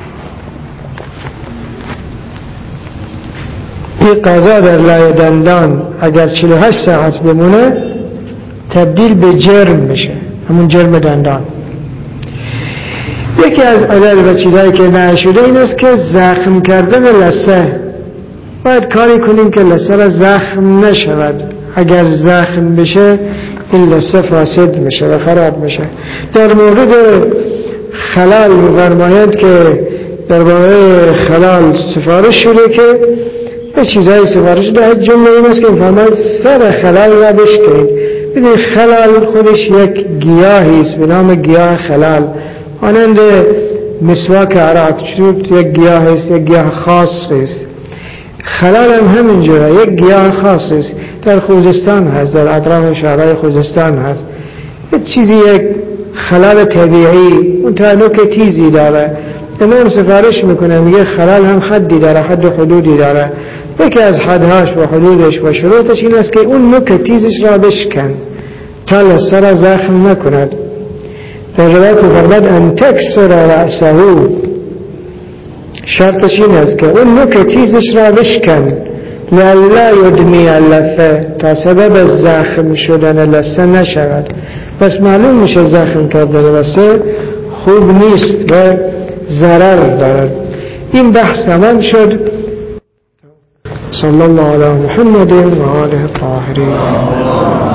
این غذا در لای دندان اگر چهل و هشت ساعت بمونه تبدیل به جرم میشه، همون جرم دندان. یکی از علل و چیزهایی که نشده این است که زخم کردن لثه، باید کاری کنیم که لثه را زخم نشود. اگر زخم بشه این لثه فاسد میشه و خراب میشه. در مورد خلال می‌فرماید که در مورد خلال سفارش شده که یه چیزهای سفارش شده، از جمله این است که می‌فرماید سر خلال را بشکنید. ببینید خلال خودش یک گیاهی است به نام گیاه خلال، مانند مسواک عراق یک گیاه است، یک گیاه خاص است. خلال هم همینجوره، یک گیاه خاص است، در خوزستان هست، در اطراف شهرهای خوزستان هست. یک چیزی یک خلال طبیعی اون تا نوک تیزی داره. امام سفارش میکنه میگه خلال هم حدی داره، حد و حدودی داره. یکی از حدهاش و حدودش و شروطش این است که اون نوک تیزش را بشکن تا لثه را زخم نکند. در روایت فرمود ان تکسر رأسه، شرطش این است که اون نوک تیزش را بشکن لئلا یدمی اللثه، تا سبب زخم شدن لثه نشود. پس معلوم میشه زخم کردن لثه خوب نیست و ضرر دارد. این بحث تمام شد. صلی الله علی محمد و آله الطاهرین.